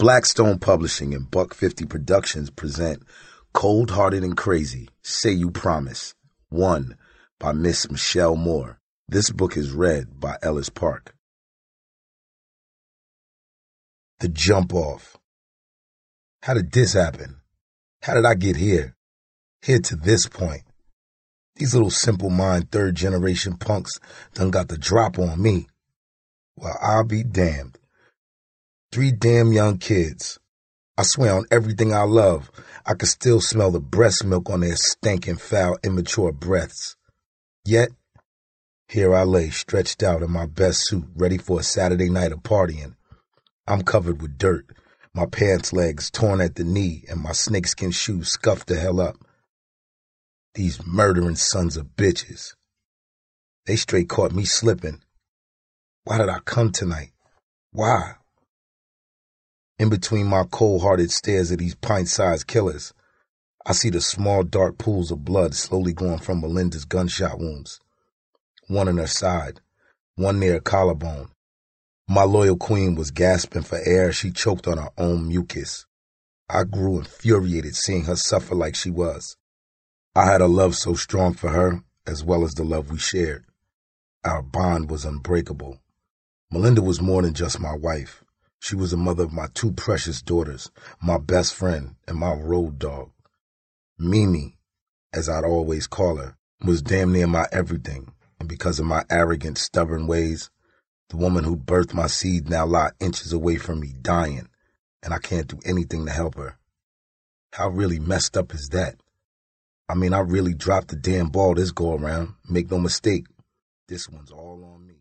Blackstone Publishing and Buck 50 Productions present Cold Hearted and Crazy, Say You Promise, 1 by Miss Michelle Moore. This book is read by Ellis Park. The Jump Off. How did this happen? How did I get here? Here to this point. These little simple mind third-generation punks done got the drop on me. Well, I'll be damned. 3 damn young kids. I swear on everything I love, I could still smell the breast milk on their stinking, foul, immature breaths. Yet, here I lay, stretched out in my best suit, ready for a Saturday night of partying. I'm covered with dirt, my pants legs torn at the knee, and my snakeskin shoes scuffed the hell up. These murdering sons of bitches. They straight caught me slipping. Why did I come tonight? Why? In between my cold-hearted stares at these pint-sized killers, I see the small dark pools of blood slowly going from Melinda's gunshot wounds. One in her side, one near her collarbone. My loyal queen was gasping for air as she choked on her own mucus. I grew infuriated seeing her suffer like she was. I had a love so strong for her, as well as the love we shared. Our bond was unbreakable. Melinda was more than just my wife. She was the mother of my 2 precious daughters, my best friend, and my road dog. Mimi, as I'd always call her, was damn near my everything, and because of my arrogant, stubborn ways, the woman who birthed my seed now lie inches away from me dying, and I can't do anything to help her. How really messed up is that? I mean, I really dropped the damn ball this go around. Make no mistake, this one's all on me.